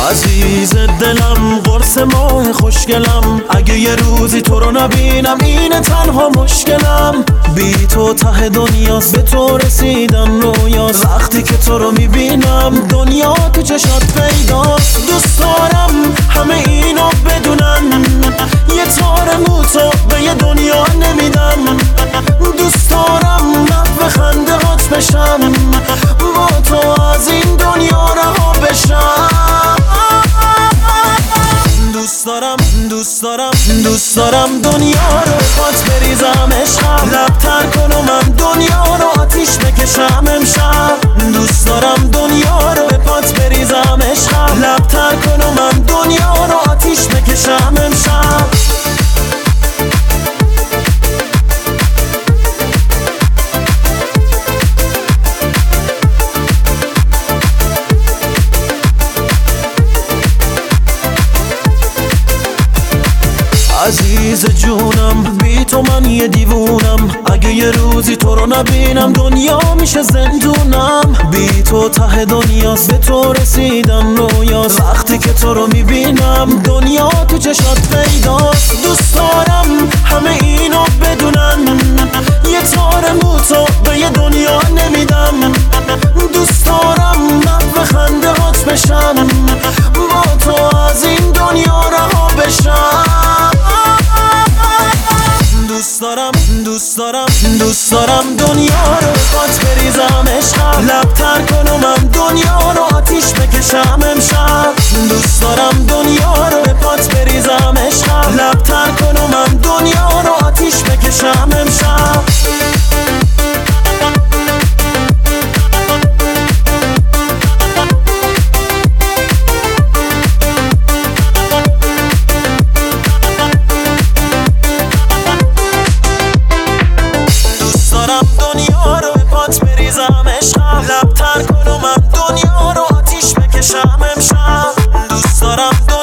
عزیز دلم، قرص ماه خوشگلم، اگه یه روزی تو رو نبینم اینه تنها مشکلم. بی تو ته دنیاست، به تو رسیدن رویاست، وقتی که تو رو میبینم دنیا تو چشات پیداست. دوست دارم همه اینو بدونن، یه تار موتو به یه دنیا نمیدم. دوست دارم محو خنده هات بشم، با تو از این دنیا رها بشم. دوست دارم دنیا رو پات بریزم عشقم، لبتر کن و من دنیا رو آتیش بکشم امشب. دوست دارم دنیا رو به پات بریزم عشقم، لبتر کن و من دنیا رو آتیش بکشم امشب. عزیز جونم، بی تو من یه دیوونم، اگه یه روزی تو رو نبینم دنیا میشه زندونم. بی تو ته دنیاست، به تو رسیدن رویاست، وقتی که تو رو میبینم دنیا تو چشات پیداست. دوست دارم همه اینو بدونن، یه تار موتو به یه دنیا نمیدم. دوست دارم محو خنده هات بشم، با تو از این دنیا رها بشم. دوست دارم دنیا رو پات بریزم عشقم، لبتر کن و من دنیا رو آتیش بکشم امشب. دوست دارم دنیا رو به پات بریزم عشقم، لبتر کن و من دنیا رو آتیش بکشم امشب. دنیا رو به پات بریزم عشقم، لبتر کن و من دنیا رو آتیش بکشم امشب. دوست دارم